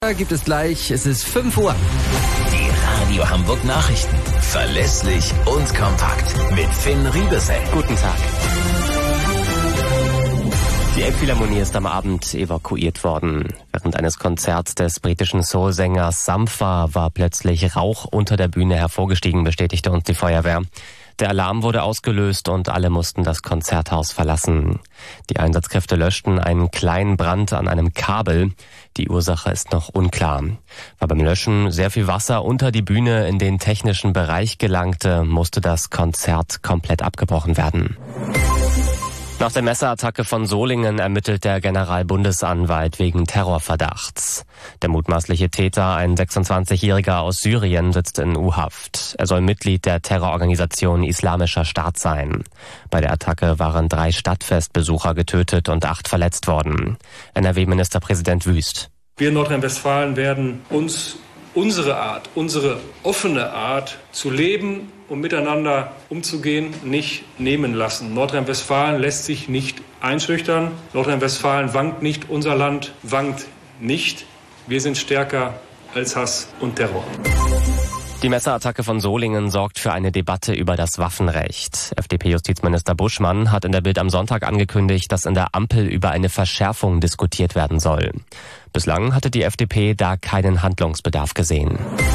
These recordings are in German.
Gibt es gleich, es ist 5 Uhr. Die Radio Hamburg Nachrichten. Verlässlich und kompakt. Mit Finn Riebesell. Guten Tag. Die Elbphilharmonie ist am Abend evakuiert worden. Während eines Konzerts des britischen Soulsängers Sampha war plötzlich Rauch unter der Bühne hervorgestiegen, bestätigte uns die Feuerwehr. Der Alarm wurde ausgelöst und alle mussten das Konzerthaus verlassen. Die Einsatzkräfte löschten einen kleinen Brand an einem Kabel. Die Ursache ist noch unklar. Weil beim Löschen sehr viel Wasser unter die Bühne in den technischen Bereich gelangte, musste das Konzert komplett abgebrochen werden. Nach der Messerattacke von Solingen ermittelt der Generalbundesanwalt wegen Terrorverdachts. Der mutmaßliche Täter, ein 26-Jähriger aus Syrien, sitzt in U-Haft. Er soll Mitglied der Terrororganisation Islamischer Staat sein. Bei der Attacke waren 3 Stadtfestbesucher getötet und 8 verletzt worden. NRW-Ministerpräsident Wüst. Wir in Nordrhein-Westfalen werden uns unsere Art, unsere offene Art zu leben und miteinander umzugehen, nicht nehmen lassen. Nordrhein-Westfalen lässt sich nicht einschüchtern. Nordrhein-Westfalen wankt nicht, unser Land wankt nicht. Wir sind stärker als Hass und Terror. Die Messerattacke von Solingen sorgt für eine Debatte über das Waffenrecht. FDP-Justizminister Buschmann hat in der Bild am Sonntag angekündigt, dass in der Ampel über eine Verschärfung diskutiert werden soll. Bislang hatte die FDP da keinen Handlungsbedarf gesehen.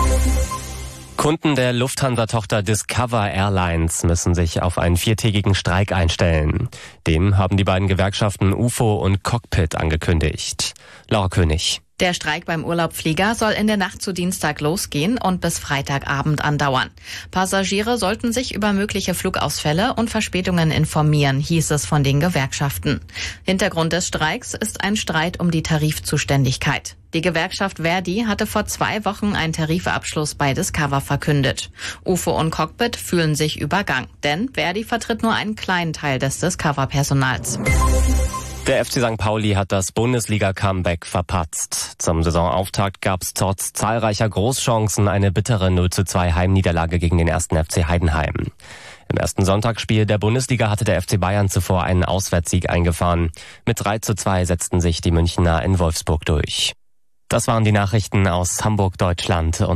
Kunden der Lufthansa-Tochter Discover Airlines müssen sich auf einen 4-tägigen Streik einstellen. Den haben die beiden Gewerkschaften UFO und Cockpit angekündigt. Laura König. Der Streik beim Urlaubflieger soll in der Nacht zu Dienstag losgehen und bis Freitagabend andauern. Passagiere sollten sich über mögliche Flugausfälle und Verspätungen informieren, hieß es von den Gewerkschaften. Hintergrund des Streiks ist ein Streit um die Tarifzuständigkeit. Die Gewerkschaft Verdi hatte vor 2 Wochen einen Tarifabschluss bei Discover verkündet. UFO und Cockpit fühlen sich übergangen, denn Verdi vertritt nur einen kleinen Teil des Discover-Personals. Der FC St. Pauli hat das Bundesliga-Comeback verpatzt. Zum Saisonauftakt gab es trotz zahlreicher Großchancen eine bittere 0:2 Heimniederlage gegen den 1. FC Heidenheim. Im ersten Sonntagsspiel der Bundesliga hatte der FC Bayern zuvor einen Auswärtssieg eingefahren. Mit 3:2 setzten sich die Münchner in Wolfsburg durch. Das waren die Nachrichten aus Hamburg, Deutschland und